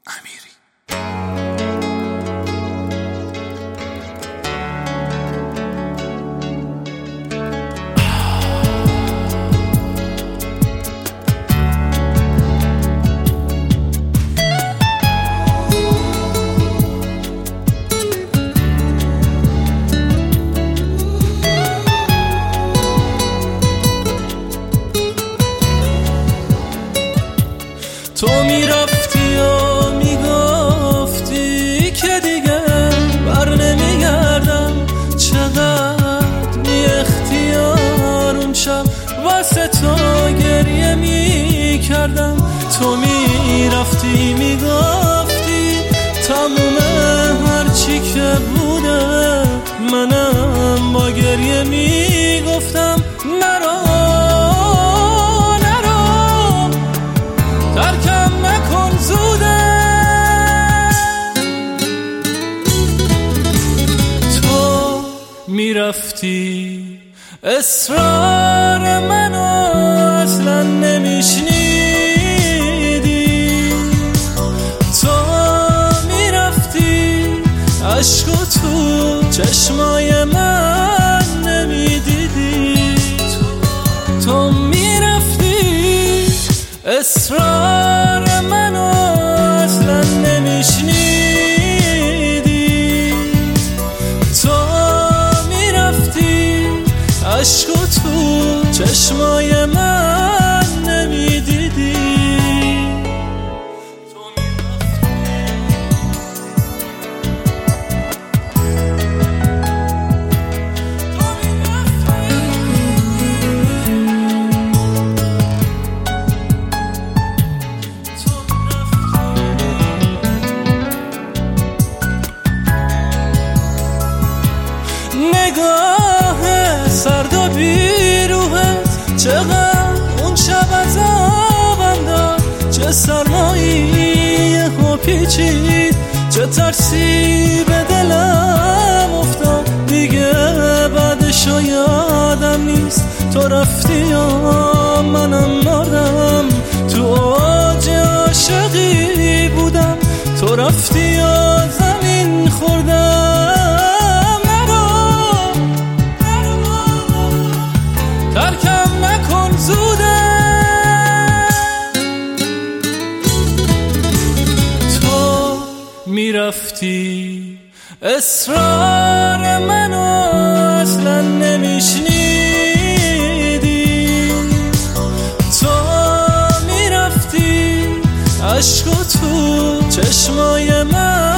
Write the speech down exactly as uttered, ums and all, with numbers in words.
امیری. تو میرفتی و میگفتی که دیگه بر نمیگردم، چقدر بی اختیار اون شب واسه تو گریه میکردم. تو میرفتی میگفتی تموم هرچی که بوده، منم با گریه میگفتم نرو ترکم نکن زوده. تو میرفتی اصرار منو اصلا نمیشنیدی، تو میرفتی عشق تو چشمای من نمیدیدی، تو میرفتی اصرار منو اصلا نمیشنیدی، تو میرفتی عشق تو چشمای من نمیدیدی. نگاه سرد و بیروحت چقدر اون شب عذابم داد، چه سرمایی و پیچید، چه ترسی به دلم افتاد. دیگه بعدشو یادم نیست، تو رفتی و منم مردم، تو اوج عاشقی بودم، تو رفتی و زمین خوردم. ترکم نکن زوده. تو میرفتی اصرار منو اصلا نمیشنیدی، تو میرفتی عشق تو چشمای من